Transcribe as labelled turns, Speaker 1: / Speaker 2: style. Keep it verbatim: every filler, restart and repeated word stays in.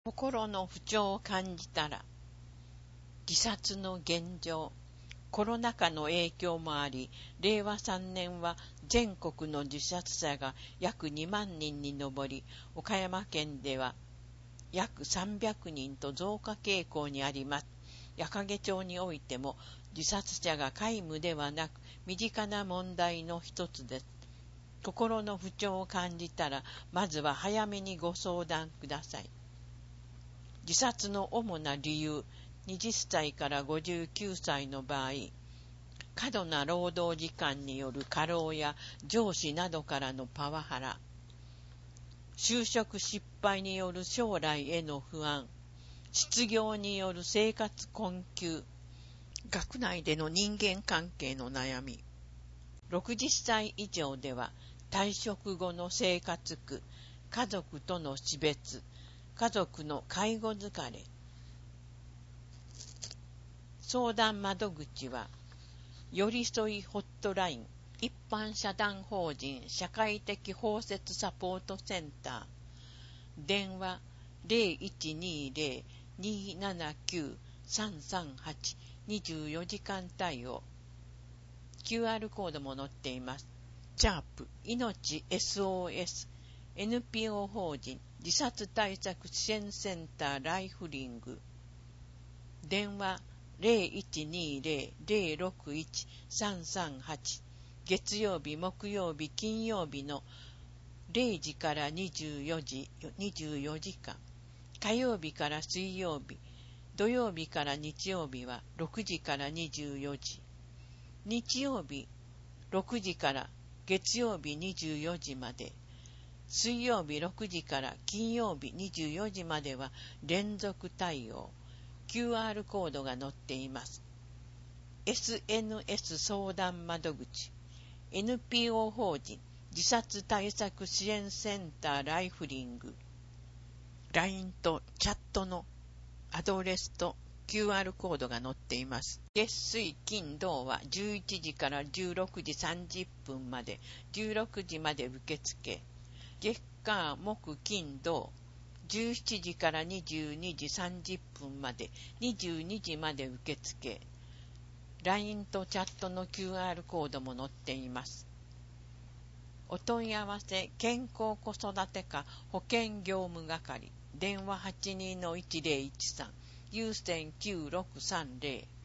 Speaker 1: 心の不調を感じたら、自殺の現状、コロナ禍の影響もあり、れいわさんねんは全国の自殺者が約にまんにんに上り、岡山県では約さんびゃくにんと増加傾向にあります。矢掛町においても、自殺者が皆無ではなく、身近な問題の一つです。心の不調を感じたら、まずは早めにご相談ください。自殺の主な理由、はたちからごじゅうきゅうさいの場合、過度な労働時間による過労や上司などからのパワハラ、就職失敗による将来への不安、失業による生活困窮、学内での人間関係の悩み、ろくじゅっさい以上では退職後の生活苦、家族との死別、家族の介護疲れ。相談窓口は、寄り添いホットライン、一般社団法人社会的包摂サポートセンター、電話 ゼロいちにゼロ にーななきゅう さんさんはち にじゅうよじかん対応。キューアール コードも載っています。シャープ命 エスオーエス エヌピーオー 法人自殺対策支援センターライフリング、電話 ゼロいちにゼロ ゼロろくいち さんさんはち、月曜日木曜日金曜日のれいじからにじゅうよじ、にじゅうよじかん、火曜日から水曜日、土曜日から日曜日はろくじからにじゅうよじ、日曜日ろくじから月曜日にじゅうよじまで、水曜日ろくじから金曜日にじゅうよじまでは連続対応。キューアール コードが載っています。エスエヌエス 相談窓口、エヌピーオー 法人自殺対策支援センターライフリング、ライン とチャットのアドレスと キューアール コードが載っています。月水金土はじゅういちじからじゅうろくじさんじゅっぷんまで、じゅうろくじまで受付。月火木金土じゅうしちじからにじゅうにじさんじゅっぷんまで、にじゅうにじまで受付。ライン とチャットの キューアール コードも載っています。お問い合わせ、健康子育て課保健業務係、電話 はちにーのいちぜろいちさん、有線きゅうろくさんぜろ。